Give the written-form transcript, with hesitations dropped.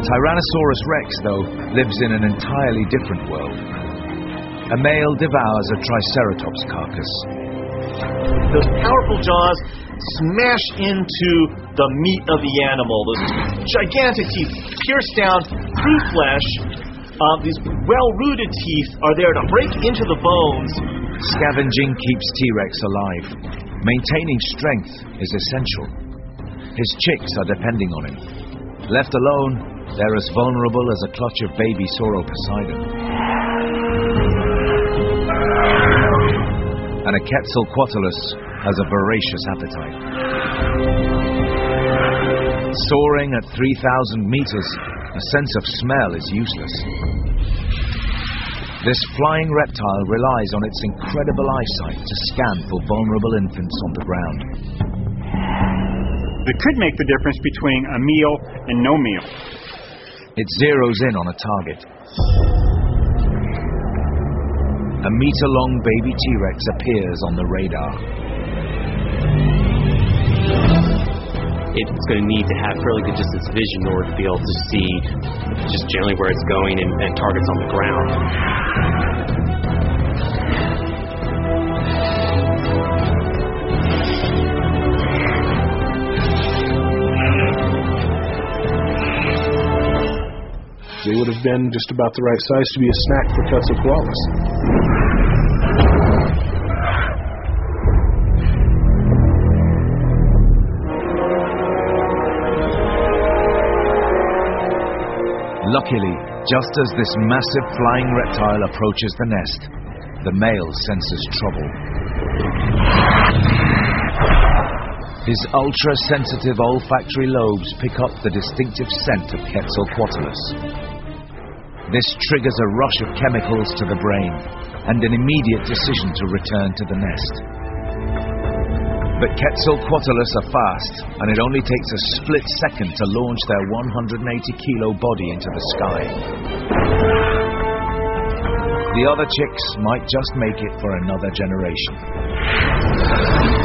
Tyrannosaurus rex, though, lives in an entirely different world. A male devours a Triceratops carcass. Those powerful jaws smash into the meat of the animal. Those gigantic teeth pierce down through flesh. These well-rooted teeth are there to break into the bones. Scavenging keeps T-Rex alive. Maintaining strength is essential. His chicks are depending on him. Left alone, they're as vulnerable as a clutch of baby Sauroposeidon. And a Quetzalcoatlus has a voracious appetite. Soaring at 3,000 meters, a sense of smell is useless. This flying reptile relies on its incredible eyesight to scan for vulnerable infants on the ground. It could make the difference between a meal and no meal. It zeroes in on a target. A meter-long baby T-Rex appears on the radar. It's going to need to have fairly good distance vision in order to be able to see just generally where it's going and targets on the ground. They would have been just about the right size to be a snack for Quetzalcoatlus. Luckily, just as this massive flying reptile approaches the nest, the male senses trouble. His ultra-sensitive olfactory lobes pick up the distinctive scent of Quetzalcoatlus. This triggers a rush of chemicals to the brain and an immediate decision to return to the nest. But Quetzalcoatlus are fast, and it only takes a split second to launch their 180-kilo body into the sky. The other chicks might just make it for another generation.